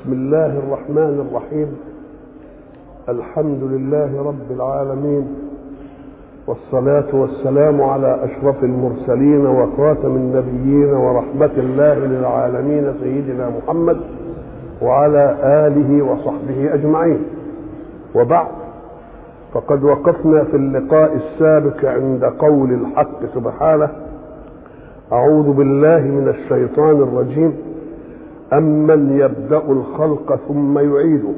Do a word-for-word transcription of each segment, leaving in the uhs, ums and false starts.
بسم الله الرحمن الرحيم. الحمد لله رب العالمين، والصلاة والسلام على أشرف المرسلين وخاتم النبيين ورحمة الله للعالمين سيدنا محمد وعلى آله وصحبه أجمعين. وبعد، فقد وقفنا في اللقاء السابق عند قول الحق سبحانه: أعوذ بالله من الشيطان الرجيم، أمن يبدأ الخلق ثم يعيده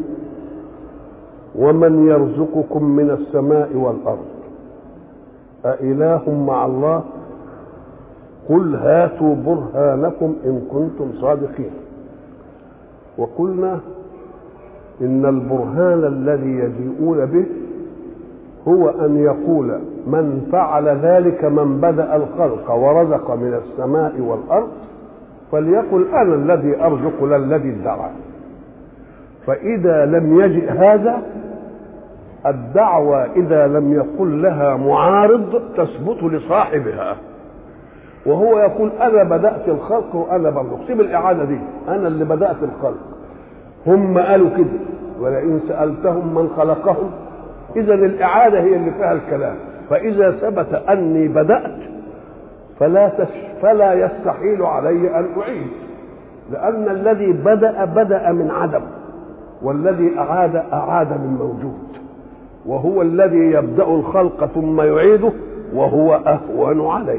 ومن يرزقكم من السماء والأرض أإله مع الله قل هاتوا برهانكم إن كنتم صادقين. وقلنا إن البرهان الذي يجيئون به هو أن يقول من فعل ذلك من بدأ الخلق ورزق من السماء والأرض فليقل أنا الذي أرزق لا الذي ادعى. فإذا لم يجئ هذا، الدعوة إذا لم يقل لها معارض تثبت لصاحبها، وهو يقول أنا بدأت الخلق وأنا برزق. سيب الإعادة دي، أنا اللي بدأت الخلق. هم قالوا كده: ولئن سألتهم من خلقهم. إذا الإعادة هي اللي فيها الكلام. فإذا ثبت أني بدأت فلا فلا يستحيل علي أن أعيد، لأن الذي بدأ بدأ من عدم، والذي أعاد أعاد من موجود، وهو الذي يبدأ الخلق ثم يعيده وهو أهون عليه.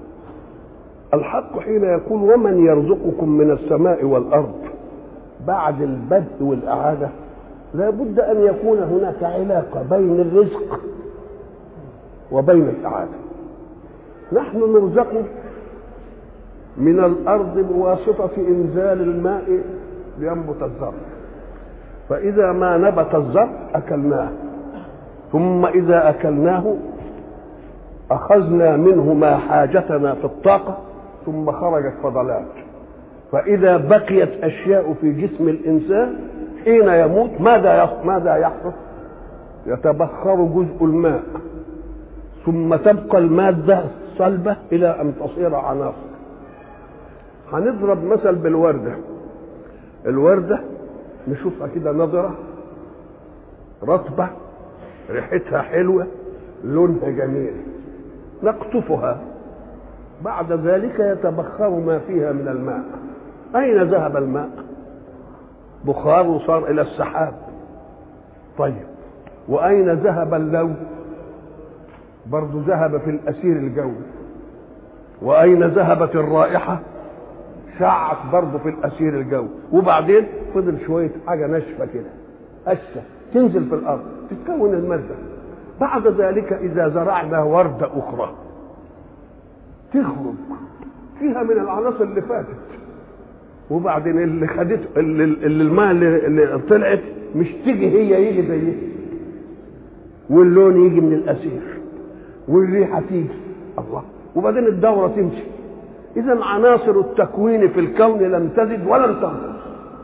الحق حين يقول ومن يرزقكم من السماء والأرض بعد البدء والإعادة، لا بد أن يكون هناك علاقة بين الرزق وبين الإعادة. نحن نرزق من الأرض بواسطة إنزال الماء لينبت الزرع، فإذا ما نبت الزرع أكلناه، ثم إذا أكلناه أخذنا منه ما حاجتنا في الطاقة، ثم خرجت فضلات. فإذا بقيت أشياء في جسم الإنسان حين يموت ماذا ماذا يحدث؟ يتبخر جزء الماء، ثم تبقى المادة صلبة إلى أن تصير عناصر. هنضرب مثل بالوردة. الوردة نشوفها كده نضرة رطبة، ريحتها حلوة، لونها جميل، نقطفها، بعد ذلك يتبخر ما فيها من الماء. أين ذهب الماء؟ بخار وصار إلى السحاب. طيب، وأين ذهب اللون؟ برضو ذهب في الأسير الجوي. وأين ذهبت الرائحة؟ شعت برضو في الأسير الجوي. وبعدين فضل شوية حاجة ناشفة كده، هشة تنزل في الأرض تتكون المادة. بعد ذلك إذا زرعنا وردة أخرى تخرج فيها من العناصر اللي فاتت، وبعدين اللي خدته اللي, اللي الماء اللي, اللي طلعت مش تيجي هي يجي زيها، واللون يجي من الأسير، والريحة تيجي، الله، وبعدين الدورة تمشي. إذا عناصر التكوين في الكون لم تزد ولم تنقص،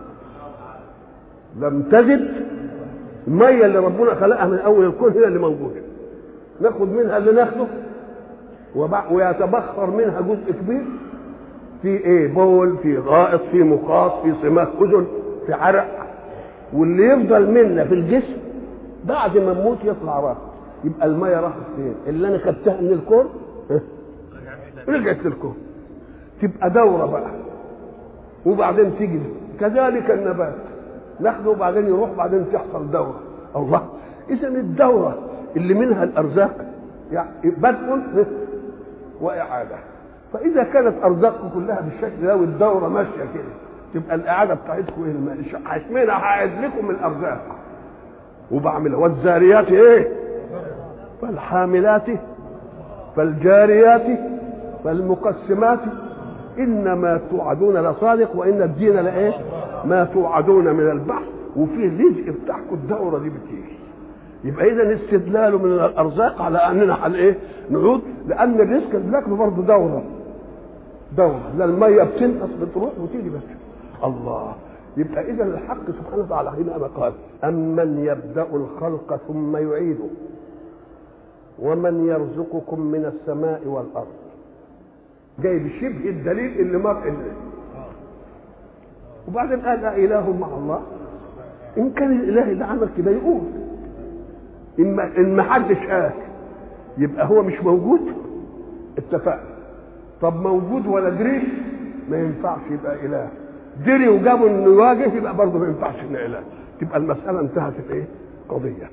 لم تزد. المية اللي ربنا خلقها من أول الكون هي اللي موجودة، ناخد منها اللي ناخده، ويتبخر منها جزء كبير في ايه؟ بول، في غائط، في مخاط، في صماخ اذن، في عرق. واللي يفضل منا في الجسم بعد ما نموت يطلع راس. يبقى الميه راحت فين؟ اللي انا خدتها من الكون رجعت للكون، تبقى دوره بقى، وبعدين تيجي. كذلك النبات ناخده وبعدين يروح، بعدين تحصل دوره. الله، اذا الدوره اللي منها الارزاق يعني بدء واعاده. فاذا كانت ارزاقكم كلها بالشكل ده والدوره ماشيه كده، تبقى الاعاده بتاعتكم ايه؟ اشمعنى هعيد لكم الارزاق وبعملها. والذاريات ايه؟ فالحاملات، فالجاريات، فالمقسمات، انما توعدون لصادق وان الدين لايه؟ ما توعدون من البحث. وفي رزق بتاعكم الدوره دي بتيجي. يبقى اذا استدلال من الارزاق على اننا هن ايه؟ نعود، لان الرزق بناكله برضه دوره دوره، لا الميه بتنقص بتروح وتيجي بس. الله، يبقى اذا الحق سبحانه وتعالى حينما قال امن يبدا الخلق ثم يعيده ومن يرزقكم من السماء والارض، جاي بشبه الدليل اللي مر وبعدين قال اله مع الله. ان كان الاله اللي عمل كده يقول، إما ان ما حدش قال يبقى هو مش موجود. اتفقنا. طب موجود ولا دري ما ينفعش يبقى اله، دري وجابوا انه يواجه يبقى برضه ما ينفعش انه اله، تبقى المساله انتهت الايه؟ قضيه.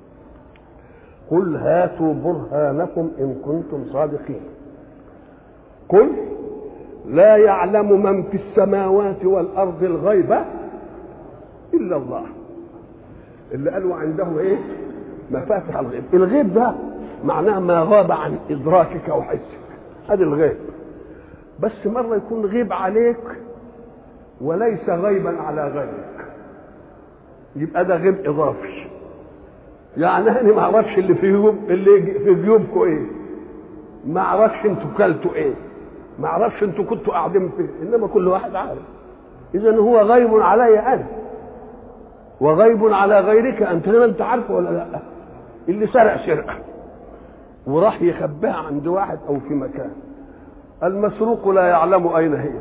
قل هاتوا برهانكم ان كنتم صادقين. قل لا يعلم من في السماوات والارض الغيب الا الله. اللي قالوا عنده ايه؟ مفاتح الغيب. الغيب ده معناه ما غاب عن ادراكك وحسك، هذا الغيب. بس مره يكون غيب عليك وليس غيبا على غيرك، يبقى ده غيب اضافي. يعني انا ما اعرفش اللي في جيوب اللي في جيوبكم ايه، ما اعرفش انتوا كلتوا ايه، ما اعرفش انتوا كنتوا قاعدين فين، انما كل واحد عارف. اذا هو غيب علي انا وغيب على غيرك انت، لما انت عارفه ولا لا. اللي سرق سرقه وراح يخبيها عند واحد او في مكان، المسروق لا يعلم اين هي،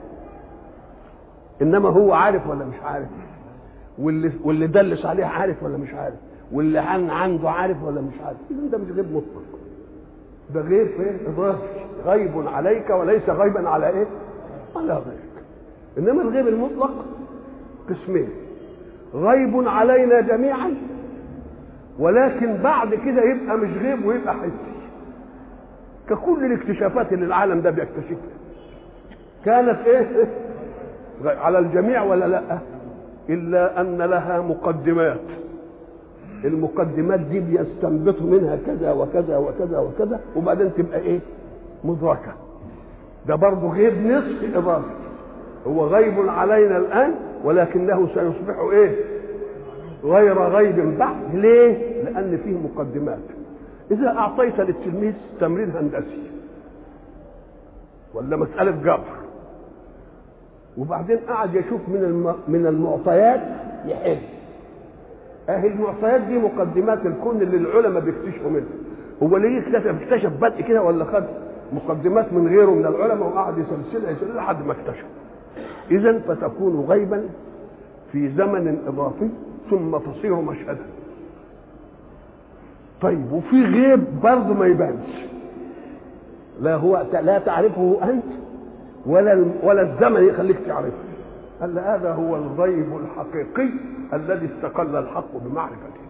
انما هو عارف ولا مش عارف؟ واللي واللي دلس عليه عارف ولا مش عارف؟ واللي عن عنده عارف ولا مش عارف؟ اذا ده مش غيب مطلق، ده غيب فين؟ اضافي، غيب عليك وليس غيبا على ايه؟ على غيرك. انما الغيب المطلق قسمين، غيب علينا جميعا ولكن بعد كده يبقى مش غيب ويبقى حسي، ككل الاكتشافات اللي العالم ده بيكتشفها كانت ايه؟ على الجميع ولا لا؟ الا ان لها مقدمات، المقدمات دي بيستنبطوا منها كذا وكذا وكذا وكذا وبعدين تبقى ايه؟ مدركه. ده برضه غيب نصف اضافي، هو غيب علينا الان ولكنه سيصبح ايه؟ غير غيب بعد. ليه؟ لان فيه مقدمات. اذا اعطيت للتلميذ تمرين هندسي ولا مساله جبر وبعدين قعد يشوف من الم... من المعطيات يحل، اهي المعطيات دي مقدمات الكون اللي العلماء بيكتشفوا منها. هو ليه اكتشف اكتشف بدء كده ولا خد مقدمات من غيره من العلماء وقعد يسلسلها يسلسلها لحد ما اكتشف؟ اذا فتكون غيبا في زمن اضافي ثم تصير مشهدا. طيب وفي غيب برضه ما يبانش، لا هو لا تعرفه انت ولا ولا الزمن يخليك تعرفه. قال هذا هو الغيب الحقيقي الذي استقل الحق بمعرفته.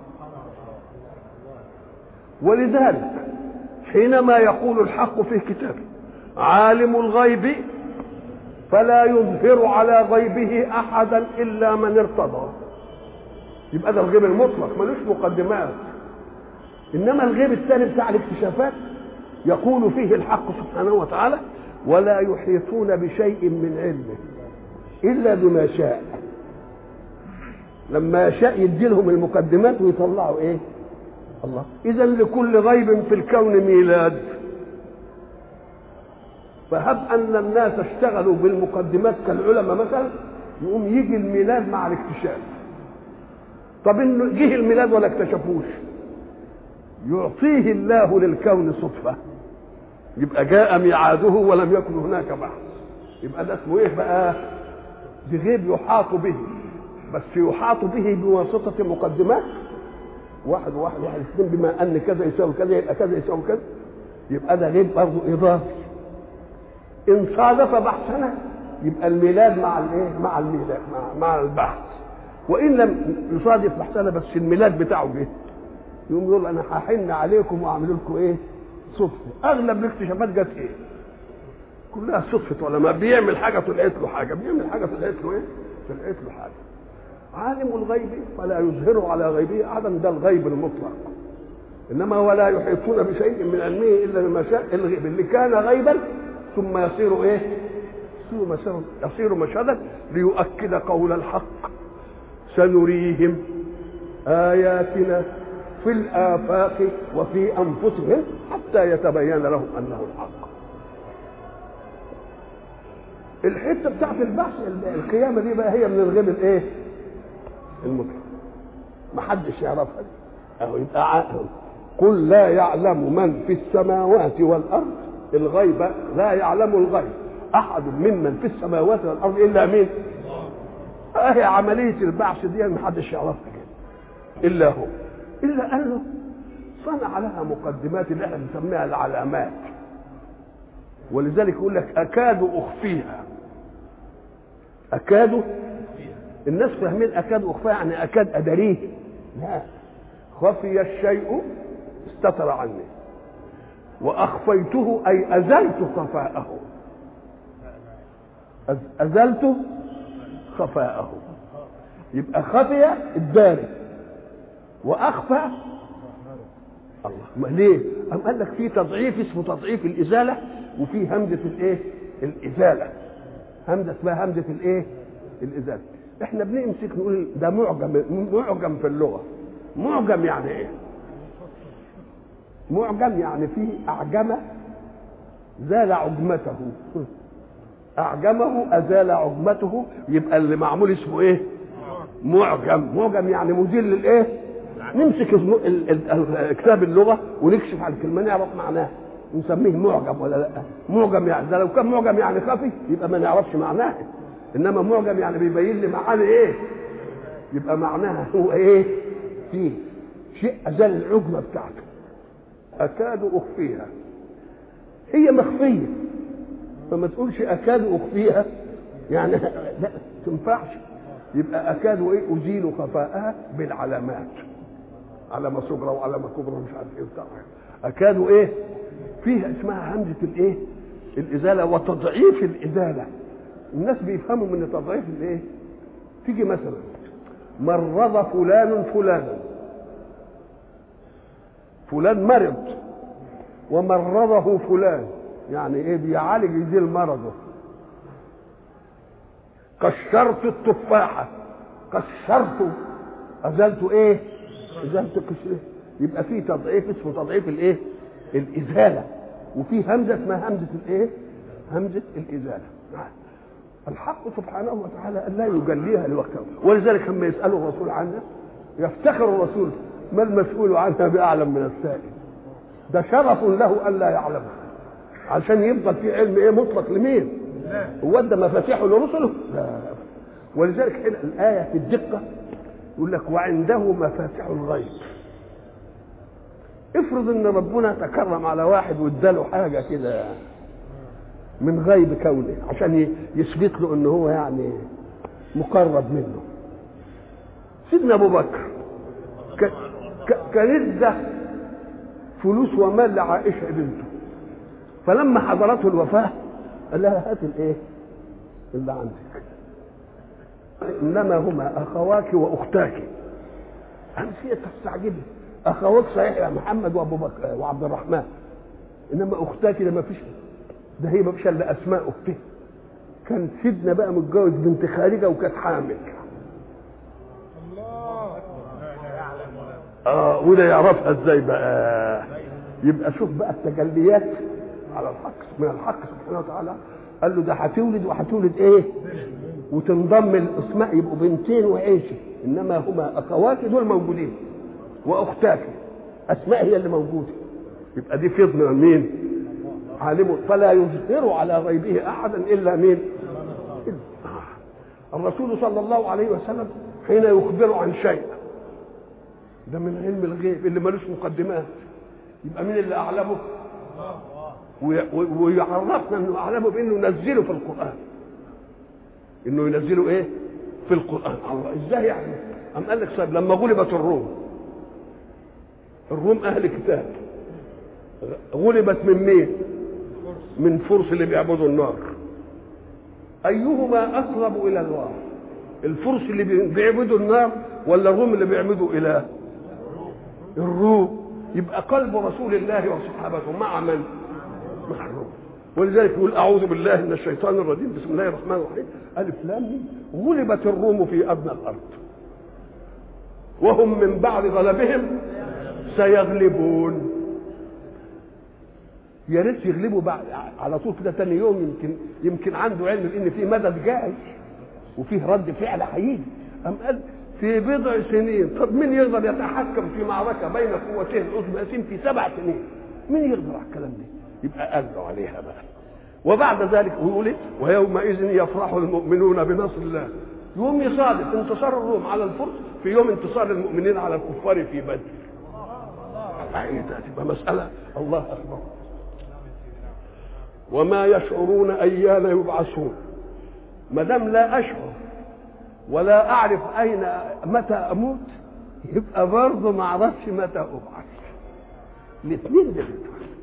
ولذلك حينما يقول الحق في كتابه عالم الغيب فلا يظهر على غيبه احدا الا من ارتضى، يبقى ده الغيب المطلق ملوش مقدمات. انما الغيب الثاني بتاع الاكتشافات يقول فيه الحق سبحانه وتعالى ولا يحيطون بشيء من علمه الا بما شاء. لما يشاء يدي لهم المقدمات ويطلعوا ايه؟ الله. اذا لكل غيب في الكون ميلاد، فهب ان الناس اشتغلوا بالمقدمات كالعلماء مثلا يقوم يجي الميلاد مع الاكتشاف. طب انه جه الميلاد ولا اكتشفوش، يعطيه الله للكون صدفه، يبقى جاء ميعاده ولم يكن هناك بحث، يبقى ده اسمه ايه بقى؟ بغيب يحاط به، بس يحاط به بواسطه مقدمات. واحد واحد واحد اثنين بما ان كذا يساوي كذا يبقى كذا يساوي كذا، يبقى ده غيب برضه اضافي. ان صادف بحثنا يبقى الميلاد مع الايه؟ مع الميلاد مع, مع البحث. وان لم يصادف بحثنا بس الميلاد بتاعه جه، يقوم يقول انا هحن عليكم واعمل لكم ايه؟ صدفه. اغلب الاكتشافات جت ايه؟ كلها صدفه، ولا ما بيعمل حاجه طلعت له حاجه، بيعمل حاجه طلعت له ايه؟ طلعت له حاجه. عالم الغيب فلا يظهر على غيبه احدا، ده الغيب المطلق. انما ولا يحيطون بشيء من علمه الا بما شاء. الغيب اللي كان غيبا ثم يصير ايه؟ يصير مشهدا، يصير مشهدا ليؤكد قول الحق سنريهم آياتنا في الآفاق وفي أنفسهم حتى يتبين لهم أنه الحق. الحتة بتاعت البحث القيامة دي بقى هي من الغيب الايه؟ المطلق، محدش يعرفها دي. اهو يبقى عاقل. قل لا يعلم من في السماوات والأرض الغيب، لا يعلم الغيب أحد ممن في السماوات والأرض إلا مين؟ اهي عمليه البعث دي ما حدش يعرفها كده الا هو، الا انه صنع لها مقدمات اللي احنا بنسميها العلامات. ولذلك يقول لك اكاد اخفيها. اكاد، الناس فاهمين اكاد اخفيها يعني اكاد ادريه. لا، خفي الشيء استتر عني، واخفيته اي ازلت خفاءه. ازلت خفاءه، يبقى خفي الداري واخفى الله. ما ليه؟ أم قال لك في تضعيف اسمه تضعيف الازاله، وفي همزه الايه؟ الازاله. همزه اسمها همزه الايه؟ الازاله. احنا بنمسك نقول ده معجم، معجم في اللغه. معجم يعني ايه؟ معجم يعني فيه اعجمه زال عجمته، اعجمه ازال عجمته، يبقى اللي معمول اسمه ايه؟ معجم. معجم يعني مزيل للايه؟ نمسك كتاب اللغه ونكشف على الكلمه نعرف معناها، نسميه معجم ولا لا؟ معجم يعني ده لو كان معجم يعني خفي يبقى ما نعرفش معناه، انما معجم يعني بيبين لي معاني ايه؟ يبقى معناها هو ايه؟ فيه شيء ازال العجمه بتاعته. اكاد اخفيها، هي مخفيه، فما تقولش اكاد اخفيها يعني لا تنفعش. يبقى اكاد ايه؟ ازيل خفاءها بالعلامات، علامه صغرى وعلامه كبرى مش عارف ايه بتاع. اكاد ايه؟ فيها اسمها همزه الايه؟ الازاله وتضعيف الازاله. الناس بيفهموا من تضعيف الايه؟ تيجي مثلا مرض فلان فلانا، فلان مرض ومرضه فلان، يعني ايه؟ بيعالج يزيل مرضه. كشرت التفاحه، كشرت ازلت ايه؟ ازلت كشره. يبقى في تضعيف اسمه تضعيف الايه؟ الازاله، وفي همزه اسمها همزه الايه؟ همزه الازاله. الحق سبحانه وتعالى ان لا يجليها لوقتها، ولذلك لما يسالوا الرسول عنها يفتخر الرسول ما المسؤول عنها باعلم من السائل. ده شرف له ان لا يعلمها، عشان يفضل في علم ايه؟ مطلق لمين؟ هو ده مفاتيحه لرسله؟ لا. ولذلك هنا الايه في الدقه يقول لك وعنده مفاتيح الغيب. افرض ان ربنا تكرم على واحد واداله حاجه كده من غيب كونه عشان يثبت له ان هو يعني مقرب منه. سيدنا ابو بكر كان ادى فلوس ومال لعائشه بنته، فلما حضرته الوفاه قال لها هات الايه اللي عندك، انما هما اخواك واختاك. انسيه تستعجبي، اخواك صحيح يا محمد وابو بكر وعبد الرحمن، انما اختاك ده ما فيش، ده هي ما فيش الا اسماء اخته. كان سيدنا بقى متجوز بنت خارجه وكانت حامل. الله اه وده يعرفها ازاي بقى؟ يبقى شوف بقى التجليات على الحق من الحق سبحانه وتعالى. قال له ده هتولد وهتولد ايه؟ وتنضم الاسماء يبقوا بنتين وعيشه، انما هما اخواتي دول موجودين واختاك اسماء هي اللي موجوده. يبقى دي فضل مين؟ عالم فلا يظهر على غيبه احدا الا مين؟ الرسول صلى الله عليه وسلم حين يخبر عن شيء ده من علم الغيب اللي ملوش مقدمات، يبقى مين اللي اعلمه؟ ويعرفنا انه اعلمه بانه ينزله في القران، انه ينزله ايه؟ في القران. الله ازاي يعني؟ ام قال لك طيب لما غلبت الروم، الروم اهل كتاب، غلبت من مين؟ من فرس اللي بيعبدوا النار. ايهما اقرب الى الله؟ الفرس اللي بيعبدوا النار ولا الروم اللي بيعبدوا اله؟ الروم. يبقى قلب رسول الله وصحابته مع من؟ مع الروم. ولذلك يقول اعوذ بالله من الشيطان الرجيم بسم الله الرحمن الرحيم الف لام ميم غلبت الروم في ادنى الارض وهم من بعد غلبهم سيغلبون. يا ريت يغلبوا بعد على طول كده تاني يوم، يمكن يمكن عنده علم ان في مدد جاي وفيه رد فعل هيجي. ام قال في بضع سنين. طب مين يقدر يتحكم في معركه بين قوتين عظمتين في سبع سنين؟ مين يقدر على الكلام ده؟ يبقى قالوا عليها بقى. وبعد ذلك ويقول ويومئذ يفرح المؤمنون بنصر الله يوم يصادف انتصار الروم على الفرس في يوم انتصار المؤمنين على الكفار في بدر. تبقى مسألة الله أكبر. وما يشعرون أيان يبعثون. ما دام لا أشعر ولا أعرف أين متى أموت يبقى برضه ما أعرفش متى أبعث. الاثنين دول.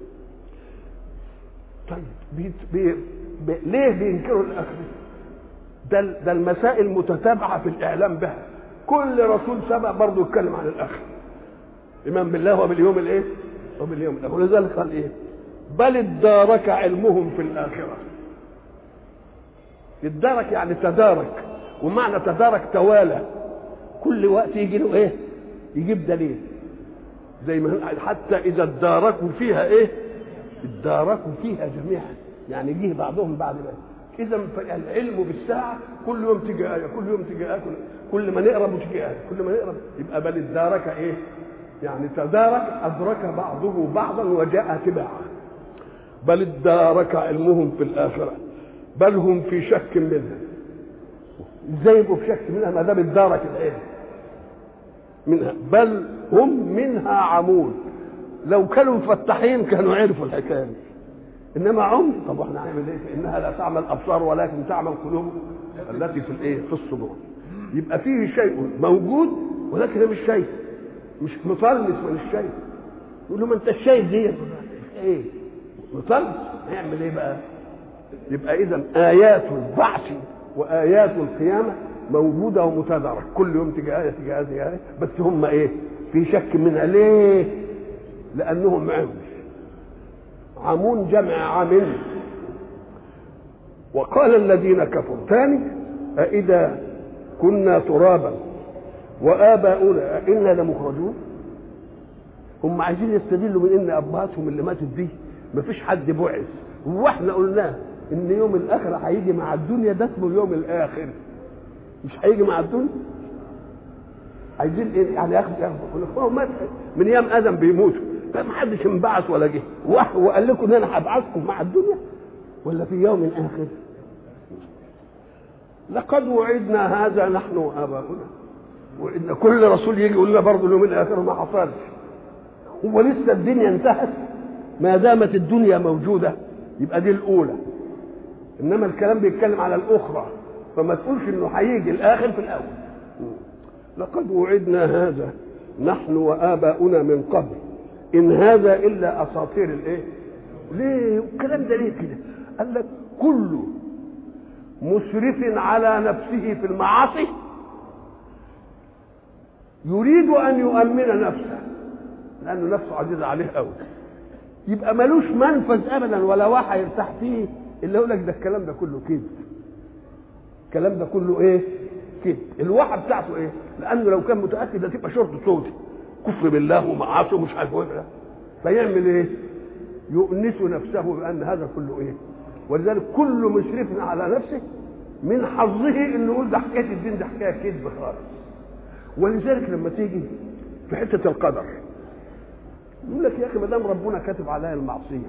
طيب بي بي بي ليه بينكروا الآخرة؟ ده ده المسائل متتابعة في الإعلام بها. كل رسول سبق برضه يتكلم عن الآخرة. إيمان بالله وباليوم الإيه؟ وباليوم الآخر. ولذلك قال إيه؟ بل ادارك علمهم في الآخرة. ادارك يعني تدارك، ومعنى تدارك توالى، كل وقت يجي له إيه؟ يجيب دليل. زي ما حتى إذا اداركوا فيها إيه؟ اداركوا فيها جميعا، يعني جه بعضهم بعد ما. إذا العلم بالساعة كل يوم تيجي آية، كل يوم تيجي آية، كل ما نقرب تيجي آية، كل ما نقرب يبقى بل ادارك إيه؟ يعني تدارك أدرك بعضه بعضا وجاء تباعا. بل ادارك علمهم في الآخرة بل هم في شك منها. ازاي يبقوا في شك منها ما دام ادارك العلم منها؟ بل هم منها عمون. لو كانوا مفتحين كانوا عرفوا الحكايه دي، انما عم. طب احنا هنعمل ايه؟ فانها لا تعمل الابصار ولكن تعمل قلوب التي في الايه؟ في الصدور. يبقى فيه شيء موجود ولكن مش شايف، مش مطلس من الشيء. يقول له ما انت شايف دي ايه؟ مطلس. هيعمل ايه بقى؟ يبقى اذا ايات البعث وايات القيامه موجوده ومتدارك، كل يوم تيجي ايه تيجي ايه تيجي ايه، بس هم ايه؟ في شك منها. ليه؟ لانهم عمش. عمون جمع عامل. وقال الذين كفروا ثاني أإذا كنا ترابا وآباؤنا أئنا لمخرجون. هم عايزين يستدلوا من ان ابهاتهم اللي ماتت دي مفيش حد بعث، واحنا قلنا ان يوم الاخره هيجي مع الدنيا، ده اسمه يوم الاخر، مش هيجي مع الدنيا. عايزين ايه يعني؟ ياخد ياخد مات من ايام ادم بيموتوا، فما حدش انبعث ولا جه وقال لكم ان انا هبعثكم مع الدنيا ولا في يوم اخر. لقد وعدنا هذا نحن واباؤنا، وان كل رسول يجي يقول لنا برضه اليوم الاخر ما حصلش. هو لسه الدنيا انتهت؟ ما دامت الدنيا موجوده يبقى دي الاولى، انما الكلام بيتكلم على الاخرى، فما تقولش انه هيجي الاخر في الاول. لقد وعدنا هذا نحن وآباؤنا من قبل إن هذا إلا أساطير الإيه؟ ليه الكلام ده ليه كده؟ قال لك كل مسرف على نفسه في المعاصي يريد أن يؤمن نفسه، لأنه نفسه عزيزة عليه قوي، يبقى ملوش منفذ أبدا ولا واحد يرتاح فيه إلا يقول لك ده الكلام ده كله كده، الكلام ده كله إيه؟ كده. الواحة بتاعته ايه؟ لانه لو كان متاكد هتبقى شرط صوتي كفر بالله ومعاصي ومش عارف ايه، فيعمل ايه؟ يؤنس نفسه بان هذا كله ايه؟ ولذلك كل مسرف على نفسه من حظه انه يقول ده حكايه الدين ده حكايه كذب خالص. ولذلك لما تيجي في حته القدر يقول لك يا اخي ما دام ربنا كاتب عليا المعصيه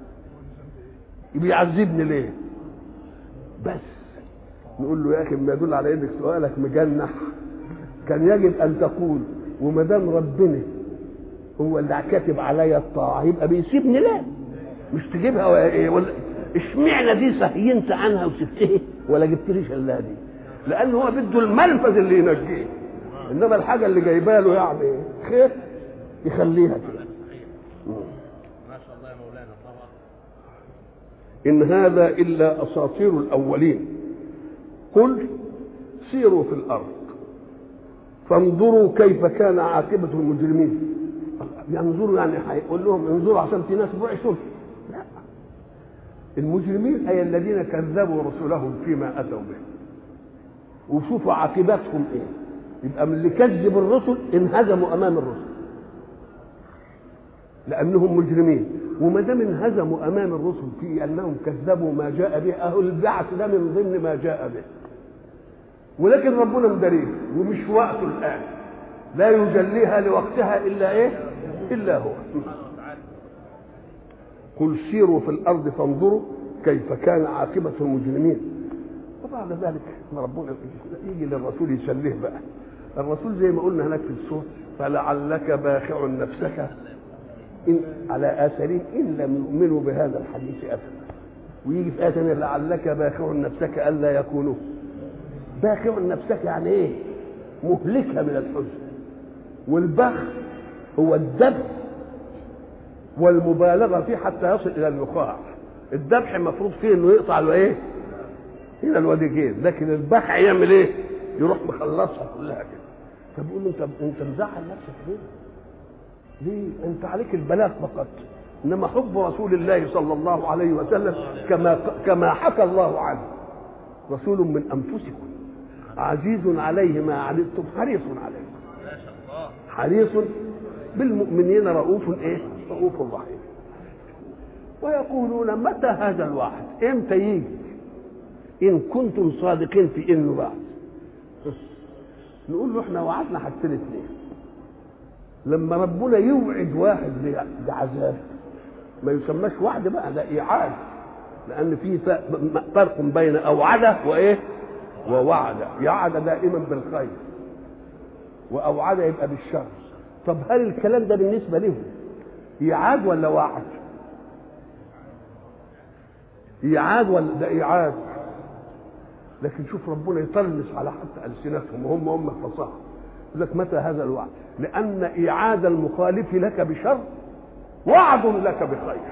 بيعذبني ليه؟ بس نقول له يا اخي ما يدل على انك سؤالك مجنح، كان يجب ان تقول وما دام ربنا هو اللي كاتب عليا الطاعه يبقى بيسيبني ليه؟ مش تجيبها ولا اشمعنى دي سهينت عنها وسبتها ولا جبتليش الا دي؟ لان هو بده المنفذ اللي ينجيه، انما الحاجه اللي جايبها له يعني خير يخليها كده. ما شاء الله يا مولانا طبعا. ان هذا الا اساطير الاولين قل سيروا في الارض فانظروا كيف كان عاقبه المجرمين. ينظروا يعني هيقول لهم انظروا عشان في ناس بعثوا؟ لا، المجرمين اي الذين كذبوا رسلهم فيما اتوا به، وشوفوا عاقبتهم ايه. يبقى من اللي كذب الرسل انهزموا امام الرسل لانهم مجرمين، وما دام انهزموا امام الرسل في انهم كذبوا ما جاء به، اهو البعث ده من ضمن ما جاء به، ولكن ربنا مدريه ومش وقته الان، لا يجليها لوقتها الا ايه؟ الا هو. قل سيروا في الارض فانظروا كيف كان عاقبه المجرمين. فبعد ذلك ربنا يجي للرسول يسليه بقى. الرسول زي ما قلنا هناك في السورة فلعلك باخع نفسك إن على آثارهم إن لم يؤمنوا بهذا الحديث أسفا. ويجي في آية ثانية لعلك باخع نفسك ألا يكونوا. باخع نفسك يعني إيه؟ مهلكها من الحزن. والبخ هو الذبح والمبالغة فيه حتى يصل إلى النخاع. الذبح المفروض فيه إنه يقطع له إيه؟ هنا الوديجين، لكن البخ يعمل إيه؟ يروح مخلصها كلها كده. فبيقول له أنت أنت مزعل نفسك ليه؟ ليه؟ أنت عليك البلاغ فقط. إنما حب رسول الله صلى الله عليه وسلم كما كما حكى الله عنه رسول من أنفسكم عزيز عليه ما عنتم حريص عليكم. حريص بالمؤمنين رؤوف ايه؟ رؤوف رحيم. ويقولون متى هذا الوعد؟ امتى يجي؟ ان كنتم صادقين في انه بعد. نقول له احنا وعدنا حاجتين اثنين. لما ربنا يوعد واحد بعذاب ما يسماش وعد بقى، ده ايعاد، لان في فرق بين اوعده وايه؟ ووعد. يعد دائما بالخير واوعد يبقى بالشر. طب هل الكلام ده بالنسبه لهم ايعاد ولا وعد؟ ايعاد ولا ده ايعاد؟ لكن شوف ربنا يطلس على حتى السنتهم وهم هم فصاحه. يقول لك متى هذا الوعد؟ لان ايعاد المخالف لك بشر وعد لك بخير.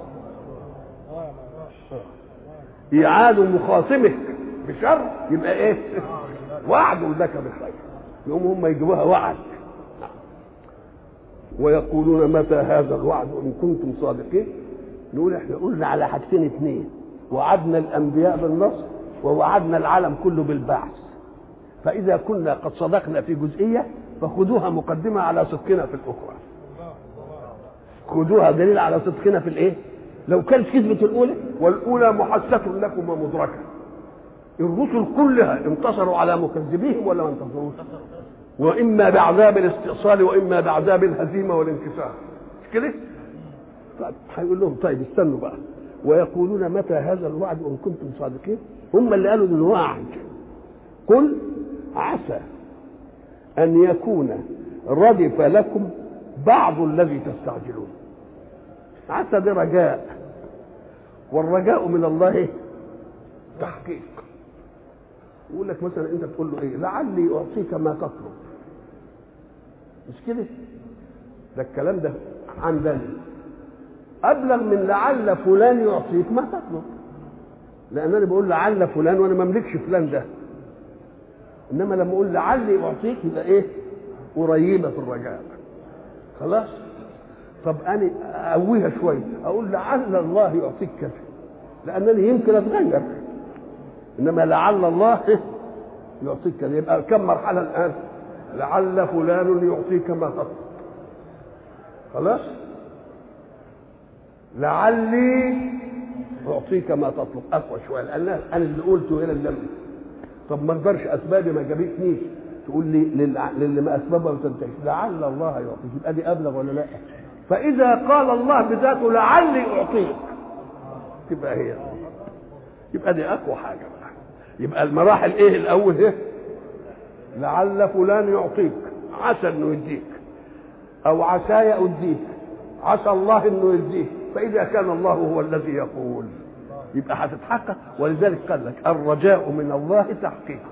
ايعاد مخاصمك بشر يبقى ايه؟ وعد لك بخير. يوم هم يجيبوها وعد. ويقولون متى هذا الوعد ان كنتم صادقين. نقول احنا قلنا على حاجتين اثنين، وعدنا الانبياء بالنصر ووعدنا العالم كله بالبعث. فاذا كنا قد صدقنا في جزئيه فخذوها مقدمه على صدقنا في الاخرى. خذوها دليل على صدقنا في الايه؟ لو كانت كذبه الاولى، والاولى محسه لكم ومدركه. الرسل كلها انتصروا على مكذبيهم ولا ما انتصروش؟ واما بعذاب الاستئصال واما بعذاب الهزيمه والانكسار. مش كده؟ طيب هيقول لهم طيب استنوا بقى. ويقولون متى هذا الوعد ان كنتم صادقين. هم اللي قالوا انه وعد. قل عسى ان يكون ردف لكم بعض الذي تستعجلون. عسى ده رجاء، والرجاء من الله تحقيق. يقول لك مثلا انت تقول له ايه؟ لعلي اعطيك ما تطلب. مش كده؟ ده الكلام ده عندنا ابلغ من لعل فلان يعطيك ما تطلب، لان انا بقول لعل فلان وانا ما املكش فلان ده. انما لما اقول لعلي اعطيك يبقى ايه؟ قريبه في الرجاء. خلاص؟ طب انا اقويها شويه اقول لعل الله يعطيك كذا، لانني يمكن اتغير. انما لعل الله يعطيك كذا. يبقى كم مرحله الان؟ لعل فلان يعطيك ما تطلب. خلاص؟ لعلي اعطيك ما تطلب اقوى شويه، لان انا اللي قلته هنا اللي. طب ما اقدرش اسبابي ما جابتنيش تقول لي للي ما اسبابها ما تنتهيش. لعل الله يعطيك، يبقى دي ابلغ ولا لا؟ فاذا قال الله بذاته لعلي اعطيك تبقى هي، يبقى دي اقوى حاجه بقى. يبقى المراحل ايه؟ الاول ايه؟ لعل فلان يعطيك، عسى انه يديك، او عساي اديك، عسى الله انه يديك. فاذا كان الله هو الذي يقول يبقى هتتحقق. ولذلك قال لك الرجاء من الله تحقيق.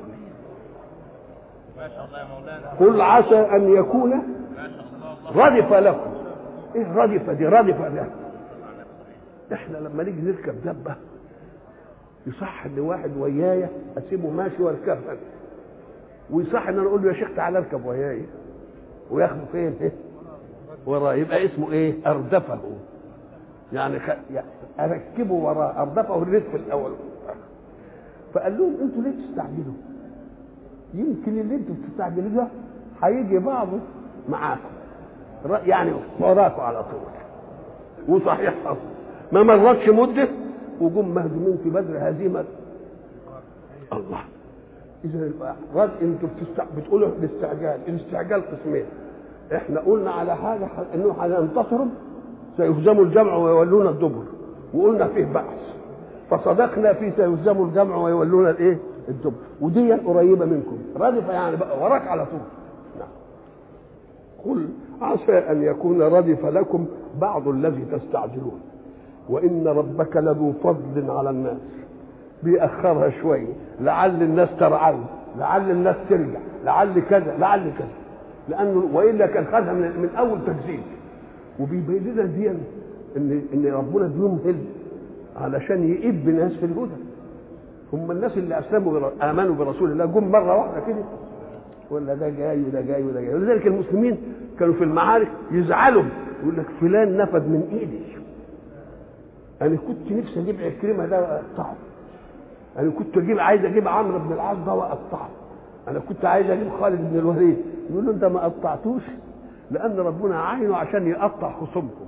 ما شاء الله يا مولانا. قل عسى ان يكون ردف لكم. ايه ردف دي؟ ردف ده احنا لما نيجي نركب دبه يصح ان واحد ويايا اسيبه ماشي واركبها، ويصح ان انا اقول له يا شيخ تعالى اركب وياي وياخده فين؟ ايه؟ وراه. يبقى اسمه ايه؟ اردفه. يعني, خ... يعني اركبه وراه. اردفه الردف الاول. فقال لهم انتوا ليه تستعجلوا؟ يمكن اللي انتوا بتستعجلوا ده هيجي بعضه معاكم، يعني وراكم على طول. وصحيح حصل ما مرتش مده وجم مهزومين في بدر هزيمه. الله. اذا رد انتوا بتستع... بتقولوا الاستعجال. الاستعجال قسمين. احنا قلنا على حاجه انه هينتصروا سيهزموا الجمع ويولون الدبر، وقلنا فيه بأس، فصدقنا في سيهزموا الجمع ويولون الايه؟ الدب، ودي قريبه منكم، ردف يعني بقى وراك على طول. نعم. قل عسى ان يكون ردف لكم بعض الذي تستعجلون وان ربك لذو فضل على الناس، بيأخرها شويه لعل الناس ترعى، لعل الناس ترجع، لعل كذا لعل كذا، لانه والا كان خدها من, من اول تجديد. وبيبين لنا دي ان ان ربنا بيمهل علشان يئب ناس في الهدى. هم الناس اللي اسلموا امنوا برسول الله جم مره واحده كده، ولا ده جاي وده جاي وده جاي. ولذلك المسلمين كانوا في المعارك يزعلوا، يقول لك فلان نفذ من ايدي، انا كنت نفسي اجيب عكرمه ده واقطعه، انا كنت اجيب عايز اجيب عمرو بن العاص ده واقطعه، انا كنت عايز اجيب خالد بن الوليد. يقول له انت ما قطعتوش لان ربنا عينه عشان يقطع خصومكم.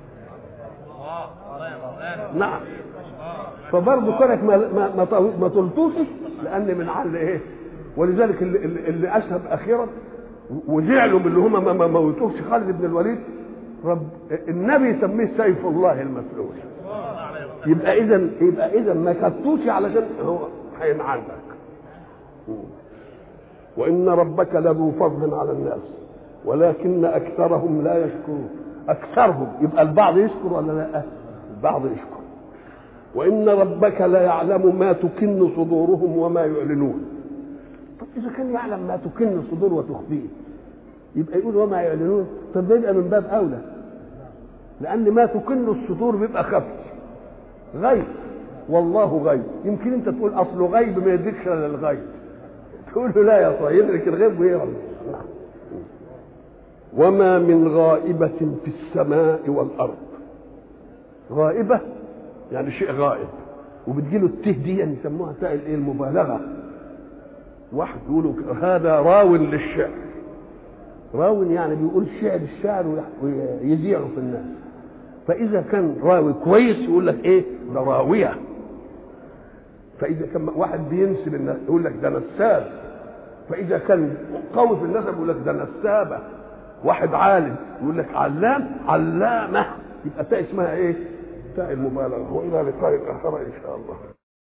نعم. فبرضه كانت ما ما ما, ما طلتوش لان من عل ايه. ولذلك اللي, اللي اسلم اخيرا وزعلوا من اللي هم ما موتوش خالد بن الوليد، رب النبي يسميه سيف الله المسلول. يبقى اذا يبقى اذا ما كتوش علشان هو هينعلك. وان ربك لذو فضل على الناس ولكن اكثرهم لا يشكرون. اكثرهم يبقى البعض يشكر ولا لا؟ البعض يشكر. وان ربك لا يعلم ما تكن صدورهم وما يعلنون. طب اذا كان يعلم ما تكن الصدور وتخفيه يبقى يقول وما يعلنون، طب ده يبقى من باب اولى، لان ما تكن الصدور بيبقى خفي غيب، والله غيب. يمكن انت تقول اصله غيب ما يدركش الا الغيب، تقول له لا يا صاحبي يدرك الغيب ويرى. وما من غائبة في السماء والارض. غائبة يعني شيء غائب، وبتجيله الته دي يعني يسموها تاء الايه المبالغه. واحد يقولوا هذا راو للشعر، راو يعني بيقول شعر الشعر ويذيعه في الناس. فاذا كان راوي كويس يقول لك ايه ده راويه. فاذا كان واحد بينسب الناس يقول لك ده نساب. فاذا كان قوي في النسب يقول لك ده نسابه. واحد عالم يقول لك علام علامه. يبقى تاء اسمها ايه؟ تاء المبالغه. والى لقاء اخر ان شاء الله.